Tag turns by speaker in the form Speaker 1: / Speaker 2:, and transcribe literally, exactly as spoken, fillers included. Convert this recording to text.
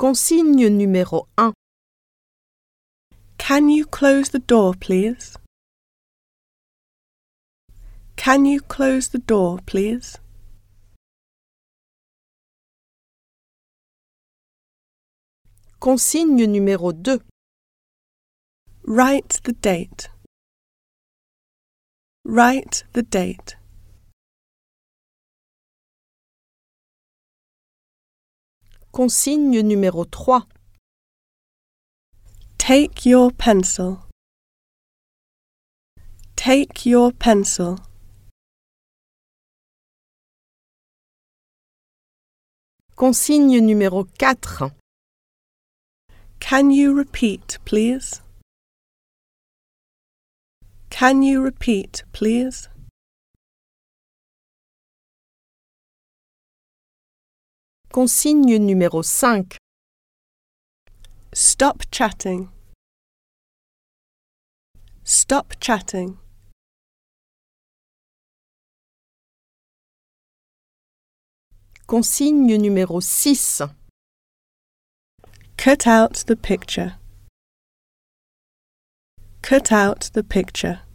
Speaker 1: Consigne numéro un.
Speaker 2: Can you close the door, please? Can you close the door, please?
Speaker 1: Consigne numéro deux.
Speaker 2: Write the date. Write the date.
Speaker 1: Consigne numéro trois.
Speaker 2: Take your pencil. Take your pencil.
Speaker 1: Consigne numéro quatre.
Speaker 2: Can you repeat, please? Can you repeat, please?
Speaker 1: Consigne numéro cinq.
Speaker 2: Stop chatting. Stop chatting.
Speaker 1: Consigne numéro six.
Speaker 2: Cut out the picture. Cut out the picture.